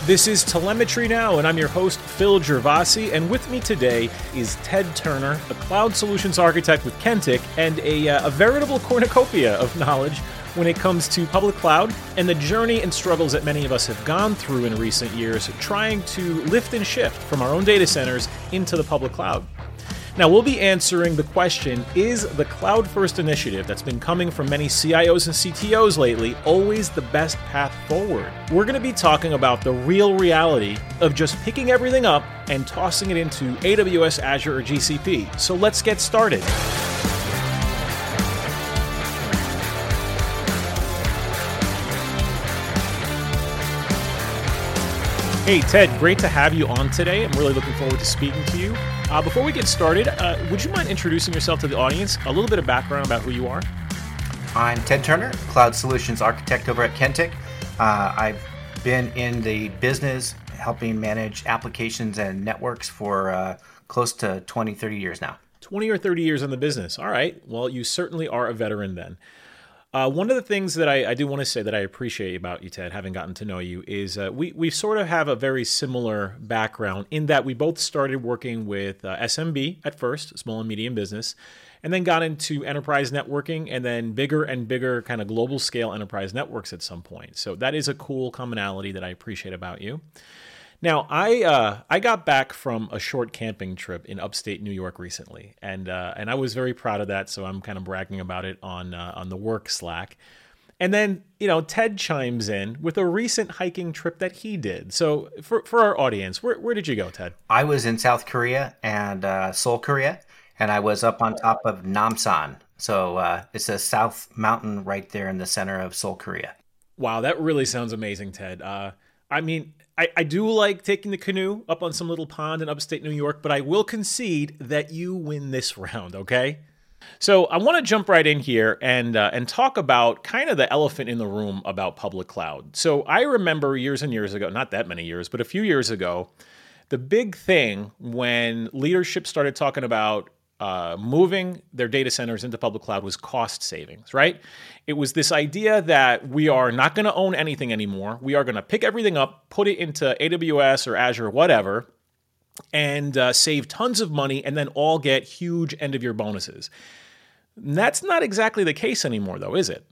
This is Telemetry Now, and I'm your host, Phil Gervasi, and with me today is Ted Turner, a cloud solutions architect with Kentik, and a veritable cornucopia of knowledge when it comes to public cloud and the journey and struggles that many of us have gone through in recent years trying to lift and shift from our own data centers into the public cloud. Now, we'll be answering the question, is the cloud-first initiative that's been coming from many CIOs and CTOs lately always the best path forward? We're going to be talking about the real reality of just picking everything up and tossing it into AWS, Azure, or GCP. So let's get started. Hey, Ted, great to have you on today. I'm really looking forward to speaking to you. Before we get started, would you mind introducing yourself to the audience? A little bit of background about who you are. I'm Ted Turner, Cloud Solutions Architect over at Kentik. I've been in the business helping manage applications and networks for close to 20, 30 years now. 20 or 30 years in the business. All right. Well, you certainly are a veteran then. One of the things that I do want to say that I appreciate about you, Ted, having gotten to know you, is we sort of have a very similar background in that we both started working with SMB at first, small and medium business, and then got into enterprise networking and then bigger and bigger kind of global scale enterprise networks at some point. So that is a cool commonality that I appreciate about you. Now, I got back from a short camping trip in upstate New York recently, and I was very proud of that. So I'm kind of bragging about it on the work Slack. And then Ted chimes in with a recent hiking trip that he did. So for our audience, where did you go, Ted? I was in South Korea and Seoul, Korea, and I was up on top of Namsan. So it's a South Mountain right there in the center of Seoul, Korea. Wow, that really sounds amazing, Ted. I do like taking the canoe up on some little pond in upstate New York, but I will concede that you win this round, okay? So I want to jump right in here and talk about kind of the elephant in the room about public cloud. So I remember years and years ago, not that many years, but a few years ago, the big thing when leadership started talking about moving their data centers into public cloud was cost savings, right? It was this idea that we are not going to own anything anymore. We are going to pick everything up, put it into AWS or Azure or whatever, and save tons of money and then all get huge end-of-year bonuses. That's not exactly the case anymore, though, is it?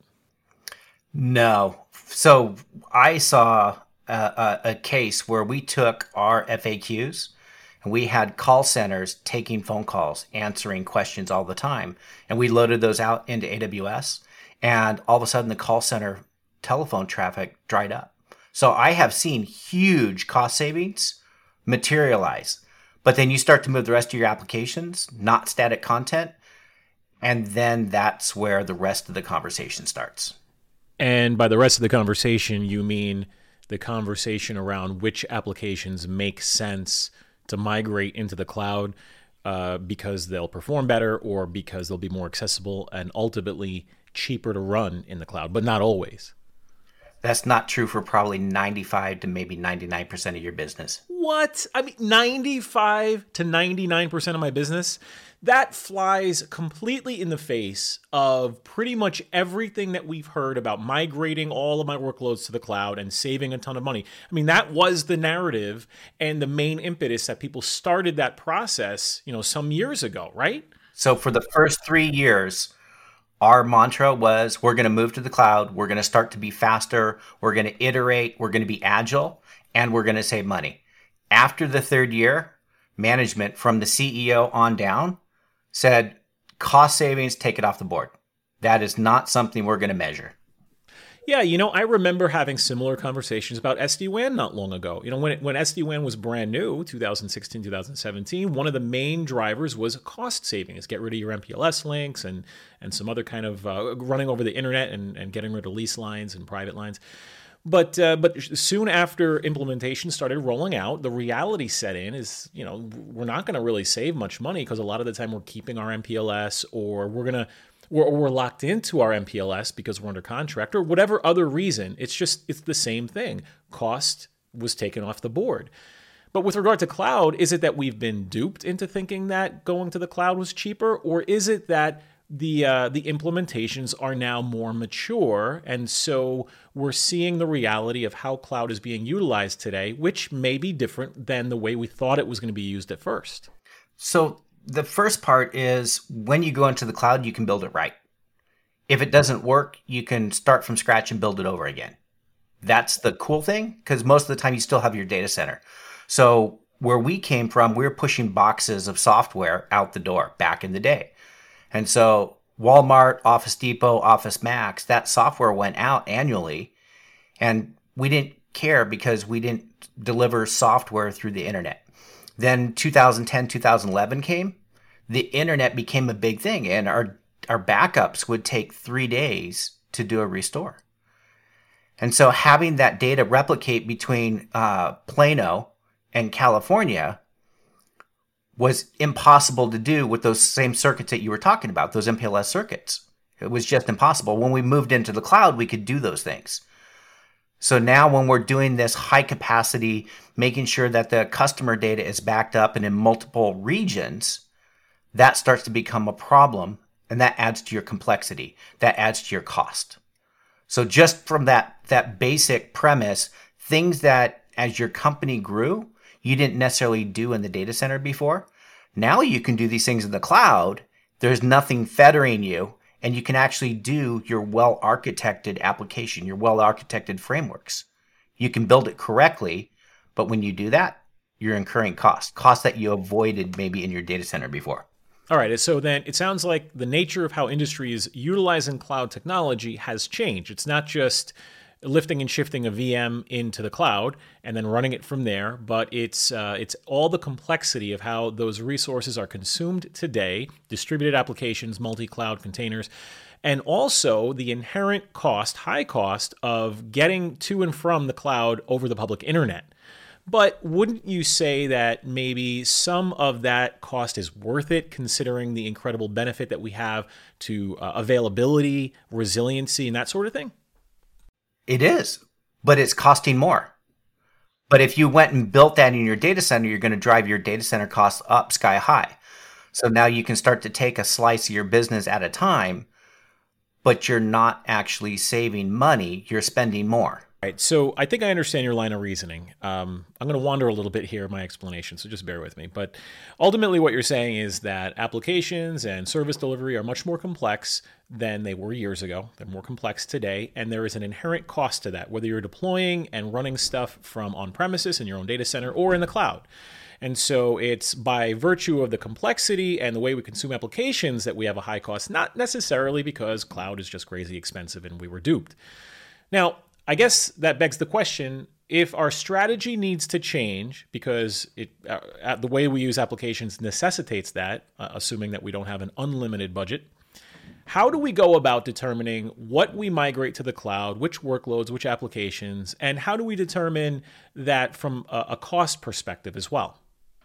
No. So I saw a case where we took our FAQs, and we had call centers taking phone calls, answering questions all the time. And we loaded those out into AWS. And all of a sudden, the call center telephone traffic dried up. So I have seen huge cost savings materialize. But then you start to move the rest of your applications, not static content. And then that's where the rest of the conversation starts. And by the rest of the conversation, you mean the conversation around which applications make sense to migrate into the cloud because they'll perform better or because they'll be more accessible and ultimately cheaper to run in the cloud, but not always. That's not true for probably 95 to maybe 99% of your business. What? 95 to 99% of my business? That flies completely in the face of pretty much everything that we've heard about migrating all of my workloads to the cloud and saving a ton of money. That was the narrative and the main impetus that people started that process, some years ago, right? So for the first 3 years, our mantra was, we're going to move to the cloud. We're going to start to be faster. We're going to iterate. We're going to be agile, and we're going to save money. After the third year, management from the CEO on down said, cost savings, take it off the board. That is not something we're going to measure. Yeah, I remember having similar conversations about SD-WAN not long ago. When SD-WAN was brand new, 2016, 2017, one of the main drivers was cost savings. Get rid of your MPLS links and some other kind of running over the internet and getting rid of lease lines and private lines. But soon after implementation started rolling out, the reality set in is, we're not going to really save much money because a lot of the time we're keeping our MPLS or we're locked into our MPLS because we're under contract or whatever other reason. It's the same thing. Cost was taken off the board. But with regard to cloud, is it that we've been duped into thinking that going to the cloud was cheaper, or is it that the implementations are now more mature, and so we're seeing the reality of how cloud is being utilized today, which may be different than the way we thought it was going to be used at first. So the first part is when you go into the cloud, you can build it right. If it doesn't work, you can start from scratch and build it over again. That's the cool thing, because most of the time you still have your data center. So where we came from, we were pushing boxes of software out the door back in the day. And so Walmart, Office Depot, Office Max, that software went out annually, and we didn't care because we didn't deliver software through the internet. Then 2010, 2011 came, the internet became a big thing, and our backups would take 3 days to do a restore. And so having that data replicate between Plano and California was impossible to do with those same circuits that you were talking about, those MPLS circuits. It was just impossible. When we moved into the cloud, we could do those things. So now when we're doing this high capacity, making sure that the customer data is backed up and in multiple regions, that starts to become a problem, and that adds to your complexity. That adds to your cost. So just from that basic premise, things that as your company grew, you didn't necessarily do in the data center before. Now you can do these things in the cloud. There's nothing fettering you, and you can actually do your well-architected application, your well-architected frameworks. You can build it correctly, but when you do that, you're incurring costs that you avoided maybe in your data center before. All right, so then it sounds like the nature of how industry is utilizing cloud technology has changed. It's not just lifting and shifting a VM into the cloud and then running it from there, but it's all the complexity of how those resources are consumed today, distributed applications, multi-cloud containers, and also the inherent cost, high cost of getting to and from the cloud over the public internet. But wouldn't you say that maybe some of that cost is worth it, considering the incredible benefit that we have to availability, resiliency, and that sort of thing? It is, but it's costing more. But if you went and built that in your data center, you're going to drive your data center costs up sky high. So now you can start to take a slice of your business at a time, but you're not actually saving money, you're spending more. Right. So I think I understand your line of reasoning. I'm going to wander a little bit here in my explanation, so just bear with me. But ultimately what you're saying is that applications and service delivery are much more complex than they were years ago. They're more complex today, and there is an inherent cost to that, whether you're deploying and running stuff from on-premises in your own data center or in the cloud. And so it's by virtue of the complexity and the way we consume applications that we have a high cost, not necessarily because cloud is just crazy expensive and we were duped. Now, I guess that begs the question, if our strategy needs to change because the way we use applications necessitates that, assuming that we don't have an unlimited budget, how do we go about determining what we migrate to the cloud, which workloads, which applications, and how do we determine that from a cost perspective as well?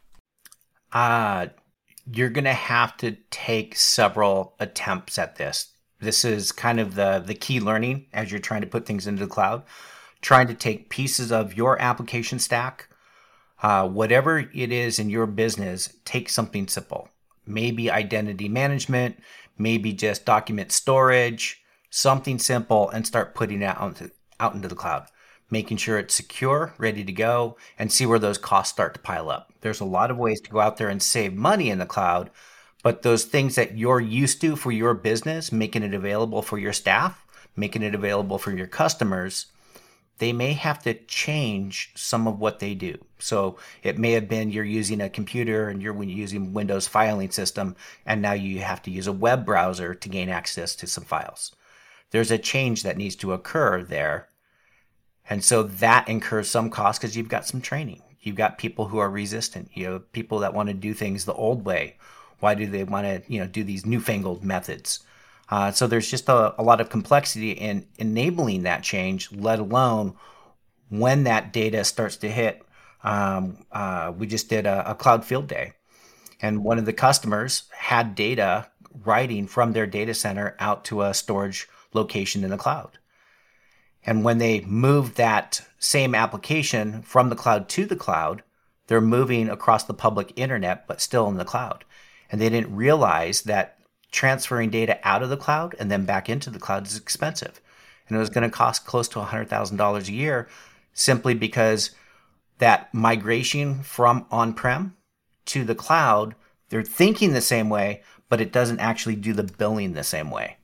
You're going to have to take several attempts at this. This is kind of the key learning as you're trying to put things into the cloud, trying to take pieces of your application stack, whatever it is in your business, take something simple. Maybe identity management, maybe just document storage, something simple, and start putting it out into the cloud, making sure it's secure, ready to go, and see where those costs start to pile up. There's a lot of ways to go out there and save money in the cloud, but those things that you're used to for your business, making it available for your staff, making it available for your customers, they may have to change some of what they do. So it may have been you're using a computer and you're using Windows filing system, and now you have to use a web browser to gain access to some files. There's a change that needs to occur there. And so that incurs some cost because you've got some training. You've got people who are resistant. You have people that want to do things the old way. Why do they want to, do these newfangled methods? So there's just a lot of complexity in enabling that change, let alone when that data starts to hit. We just did a cloud field day, and one of the customers had data writing from their data center out to a storage location in the cloud. And when they moved that same application from the cloud to the cloud, they're moving across the public internet, but still in the cloud. And they didn't realize that transferring data out of the cloud and then back into the cloud is expensive. And it was going to cost close to $100,000 a year simply because that migration from on-prem to the cloud, they're thinking the same way, but it doesn't actually do the billing the same way.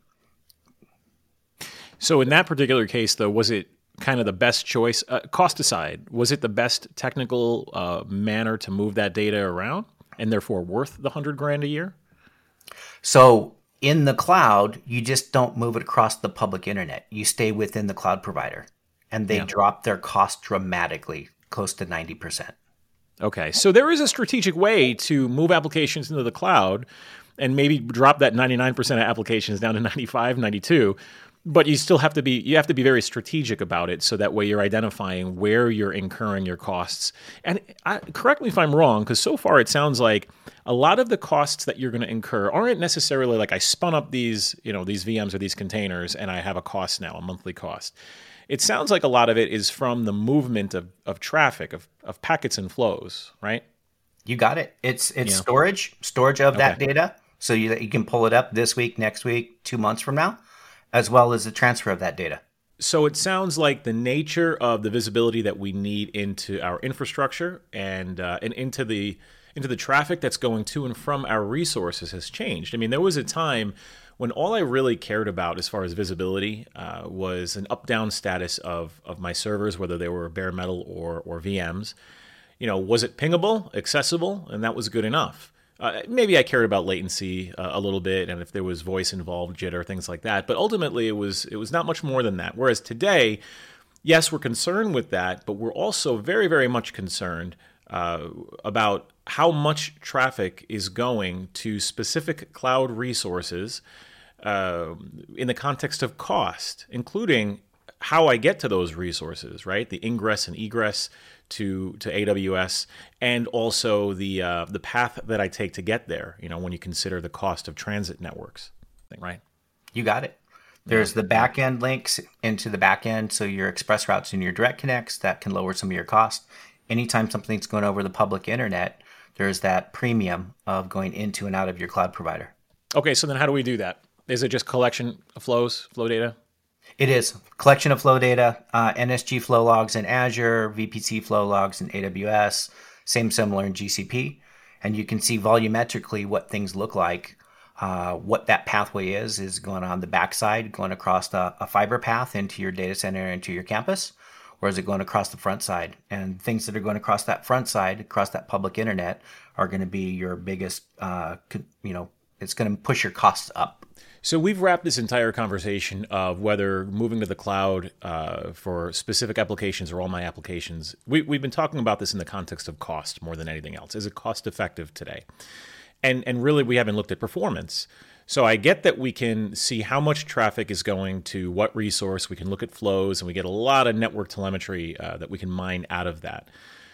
So in that particular case, though, was it kind of the best choice, cost aside, was it the best technical manner to move that data around and therefore worth the $100,000 a year? So in the cloud, you just don't move it across the public internet. You stay within the cloud provider, and they drop their cost dramatically, close to 90%. Okay, so there is a strategic way to move applications into the cloud and maybe drop that 99% of applications down to 95, 92. But you still have to be very strategic about it, so that way you're identifying where you're incurring your costs. And correct me if I'm wrong, because so far it sounds like a lot of the costs that you're going to incur aren't necessarily like I spun up these VMs or these containers and I have a cost now, a monthly cost. It sounds like a lot of it is from the movement of traffic, of packets and flows, right? You got it. It's storage of that data, so you can pull it up this week, next week, 2 months from now, as well as the transfer of that data. So it sounds like the nature of the visibility that we need into our infrastructure and into the traffic that's going to and from our resources has changed. I mean, there was a time when all I really cared about as far as visibility was an up-down status of my servers, whether they were bare metal or VMs. Was it pingable, accessible, and that was good enough. Maybe I cared about latency a little bit, and if there was voice involved, jitter, things like that. But ultimately, it was not much more than that. Whereas today, yes, we're concerned with that, but we're also very, very much concerned about how much traffic is going to specific cloud resources in the context of cost, including how I get to those resources, right? The ingress and egress to AWS, and also the path that I take to get there, when you consider the cost of transit networks, right? You got it. There's the back-end links into the back-end, so your express routes and your direct connects, that can lower some of your costs. Anytime something's going over the public internet, there's that premium of going into and out of your cloud provider. Okay, so then how do we do that? Is it just collection of flow data? It is collection of flow data, NSG flow logs in Azure, VPC flow logs in AWS, similar in GCP. And you can see volumetrically what things look like. What that pathway is going on the backside, going across a fiber path into your data center, into your campus, or is it going across the front side? And things that are going across that front side, across that public internet, are going to be your biggest, it's going to push your costs up. So we've wrapped this entire conversation of whether moving to the cloud for specific applications or all my applications. We've been talking about this in the context of cost more than anything else. Is it cost effective today? And really, we haven't looked at performance. So I get that we can see how much traffic is going to what resource. We can look at flows, and we get a lot of network telemetry that we can mine out of that.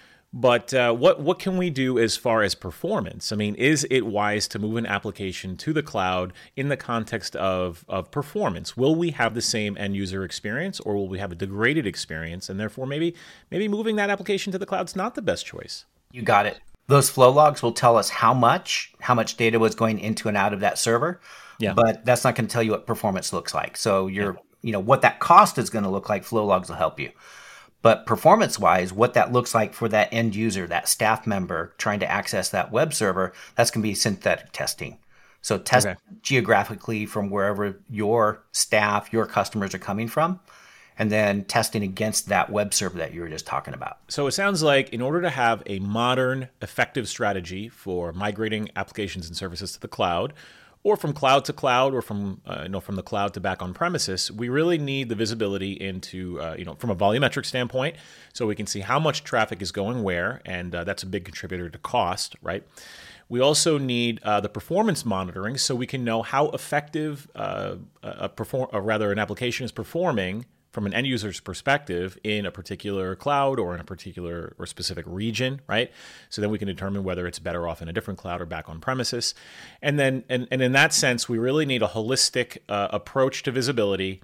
But what can we do as far as performance? I mean, is it wise to move an application to the cloud in the context of performance? Will we have the same end user experience, or will we have a degraded experience? And therefore, maybe moving that application to the cloud is not the best choice. You got it. Those flow logs will tell us how much data was going into and out of that server. Yeah. But that's not going to tell you what performance looks like. So what that cost is going to look like, flow logs will help you. But performance-wise, what that looks like for that end user, that staff member trying to access that web server, that's going to be synthetic testing. So test geographically from wherever your staff, your customers are coming from, and then testing against that web server that you were just talking about. So it sounds like in order to have a modern, effective strategy for migrating applications and services to the cloud, or from cloud to cloud, or from the cloud to back on premises, we really need the visibility into, from a volumetric standpoint, so we can see how much traffic is going where, and that's a big contributor to cost, right? We also need the performance monitoring, so we can know how effective an application is performing from an end user's perspective in a particular cloud or in a particular or specific region, right? So then we can determine whether it's better off in a different cloud or back on premises. And then, and in that sense, we really need a holistic approach to visibility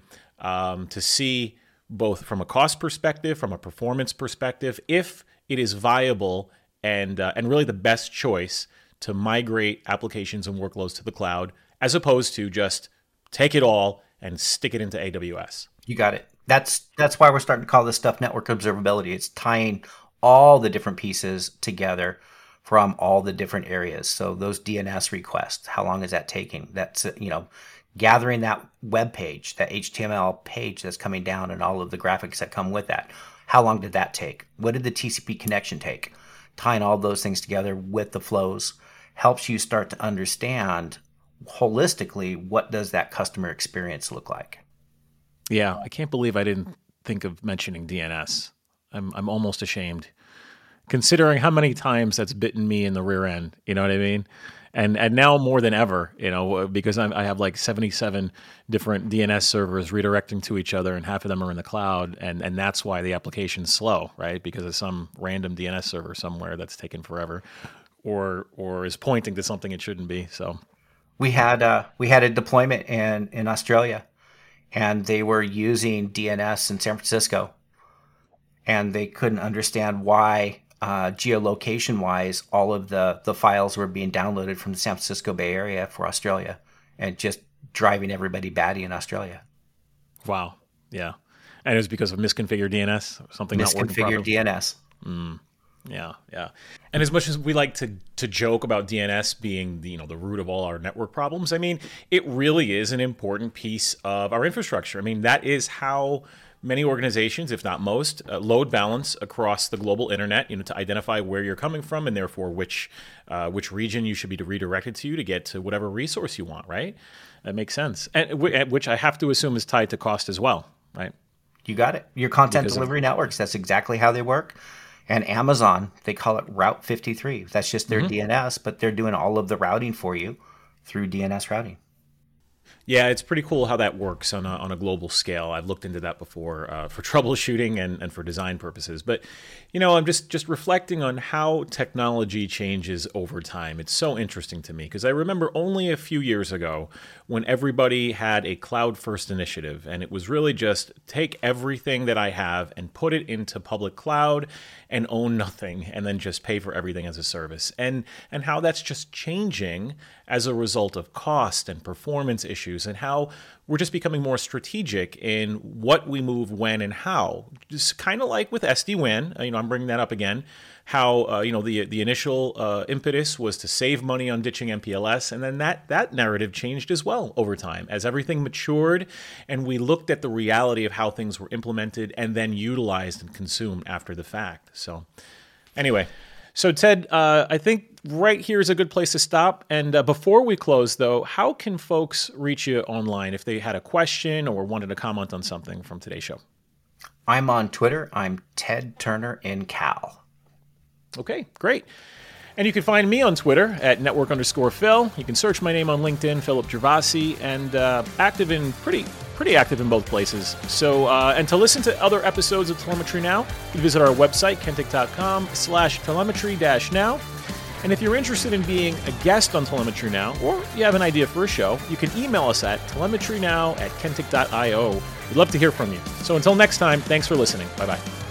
to see both from a cost perspective, from a performance perspective, if it is viable and really the best choice to migrate applications and workloads to the cloud as opposed to just take it all and stick it into AWS. You got it. That's why we're starting to call this stuff network observability. It's tying all the different pieces together from all the different areas. So those DNS requests, how long is that taking? That's, gathering that web page, that HTML page that's coming down and all of the graphics that come with that. How long did that take? What did the TCP connection take? Tying all those things together with the flows helps you start to understand holistically, what does that customer experience look like? Yeah, I can't believe I didn't think of mentioning DNS. I'm almost ashamed, considering how many times that's bitten me in the rear end. You know what I mean? And now more than ever, because I have like 77 different DNS servers redirecting to each other, and half of them are in the cloud, and that's why the application's slow, right? Because of some random DNS server somewhere that's taken forever, or is pointing to something it shouldn't be. So we had a deployment in Australia, and they were using DNS in San Francisco, and they couldn't understand why geolocation-wise all of the files were being downloaded from the San Francisco Bay Area for Australia, and just driving everybody batty in Australia. Wow. Yeah. And it was because of misconfigured DNS, something not working properly. Misconfigured DNS. Yeah. And as much as we like to joke about DNS being the root of all our network problems, I mean, it really is an important piece of our infrastructure. I mean, that is how many organizations, if not most, load balance across the global internet, to identify where you're coming from, and therefore which region you should be redirected to get to whatever resource you want, right? That makes sense. And which I have to assume is tied to cost as well, right? You got it. Your content delivery networks, that's exactly how they work. And Amazon, they call it Route 53. That's just their DNS, but they're doing all of the routing for you through DNS routing. Yeah, it's pretty cool how that works on a global scale. I've looked into that before for troubleshooting and for design purposes. But, I'm just reflecting on how technology changes over time. It's so interesting to me because I remember only a few years ago when everybody had a cloud-first initiative, and it was really just take everything that I have and put it into public cloud and own nothing, and then just pay for everything as a service. And how that's just changing as a result of cost and performance issues, and how we're just becoming more strategic in what we move when and how. Just kind of like with SD-WAN, I'm bringing that up again, how the initial impetus was to save money on ditching MPLS, and then that narrative changed as well over time as everything matured and we looked at the reality of how things were implemented and then utilized and consumed after the fact. So anyway, so Ted, I think right here is a good place to stop. And before we close, though, how can folks reach you online if they had a question or wanted to comment on something from today's show? I'm on Twitter. I'm Ted Turner in Cal. Okay, great. And you can find me on Twitter at network_Phil. You can search my name on LinkedIn, Philip Gervasi, and pretty active in both places. So, and to listen to other episodes of Telemetry Now, you can visit our website, kentic.com/telemetry-now. And if you're interested in being a guest on Telemetry Now, or you have an idea for a show, you can email us at telemetrynow@kentic.io. We'd love to hear from you. So until next time, thanks for listening. Bye-bye.